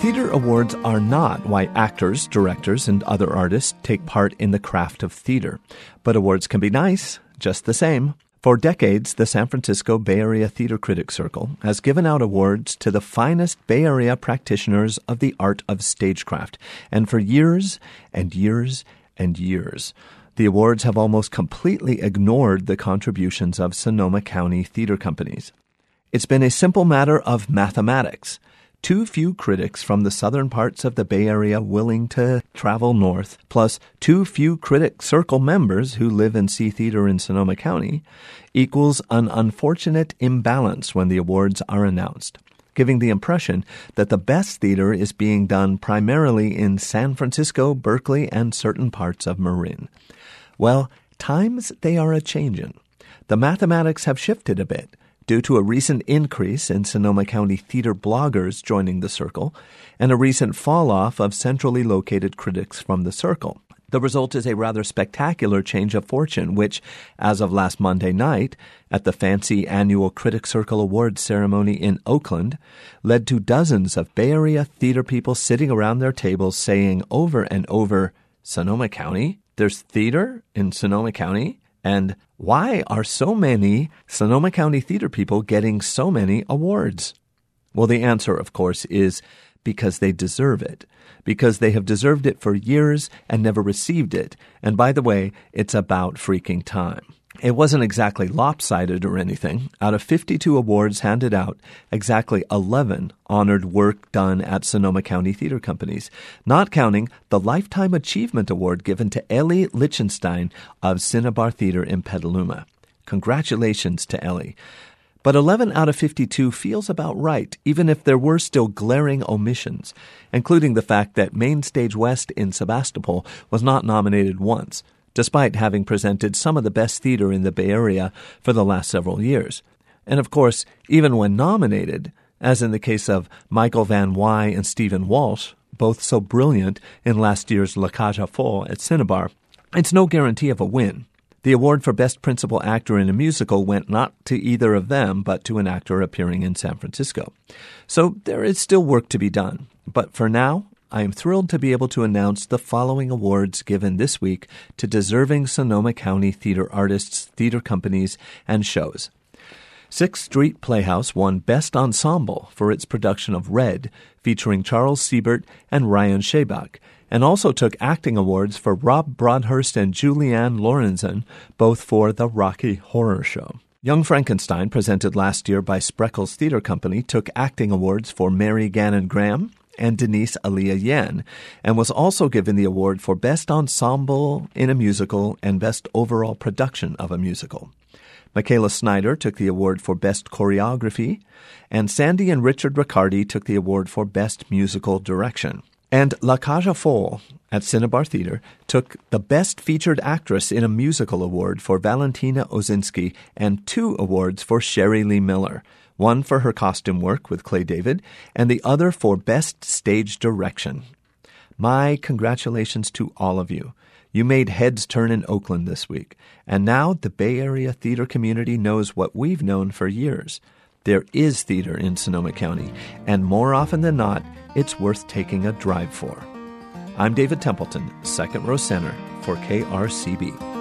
Theater awards are not why actors, directors, and other artists take part in the craft of theater. But awards can be nice, just the same. For decades, the San Francisco Bay Area Theater Critics Circle has given out awards to the finest Bay Area practitioners of the art of stagecraft. And for years and years and years, the awards have almost completely ignored the contributions of Sonoma County theater companies. It's been a simple matter of mathematics. Too few critics from the southern parts of the Bay Area willing to travel north, plus too few Critic Circle members who live and see theater in Sonoma County, equals an unfortunate imbalance when the awards are announced, giving the impression that the best theater is being done primarily in San Francisco, Berkeley, and certain parts of Marin. Well, times they are a-changin'. The mathematics have shifted a bit, due to a recent increase in Sonoma County theater bloggers joining the circle and a recent fall-off of centrally located critics from the circle. The result is a rather spectacular change of fortune, which, as of last Monday night, at the fancy annual Critic Circle Awards ceremony in Oakland, led to dozens of Bay Area theater people sitting around their tables saying over and over, "Sonoma County? There's theater in Sonoma County?" And why are so many Sonoma County theater people getting so many awards? Well, the answer, of course, is because they deserve it. Because they have deserved it for years and never received it. And by the way, it's about freaking time. It wasn't exactly lopsided or anything. Out of 52 awards handed out, exactly 11 honored work done at Sonoma County theater companies, not counting the Lifetime Achievement Award given to Ellie Lichtenstein of Cinnabar Theater in Petaluma. Congratulations to Ellie. But 11 out of 52 feels about right, even if there were still glaring omissions, including the fact that Main Stage West in Sebastopol was not nominated once, despite having presented some of the best theater in the Bay Area for the last several years. And of course, even when nominated, as in the case of Michael Van Wy and Stephen Walsh, both so brilliant in last year's La Cage aux Folles at Cinnabar, it's no guarantee of a win. The award for Best Principal Actor in a Musical went not to either of them, but to an actor appearing in San Francisco. So there is still work to be done. But for now, I am thrilled to be able to announce the following awards given this week to deserving Sonoma County theater artists, theater companies, and shows. Sixth Street Playhouse won Best Ensemble for its production of Red, featuring Charles Siebert and Ryan Shabach, and also took acting awards for Rob Broadhurst and Julianne Lorenzen, both for The Rocky Horror Show. Young Frankenstein, presented last year by Spreckles Theater Company, took acting awards for Mary Gannon Graham and Denise Aaliyah Yen, and was also given the award for Best Ensemble in a Musical and Best Overall Production of a Musical. Michaela Snyder took the award for Best Choreography, and Sandy and Richard Riccardi took the award for Best Musical Direction. And La Cage aux Folles at Cinnabar Theater took the Best Featured Actress in a Musical award for Valentina Osinski and 2 awards for Sherry Lee Miller, one for her costume work with Clay David, and the other for Best Stage Direction. My congratulations to all of you. You made heads turn in Oakland this week, and now the Bay Area theater community knows what we've known for years. There is theater in Sonoma County, and more often than not, it's worth taking a drive for. I'm David Templeton, Second Row Center for KRCB.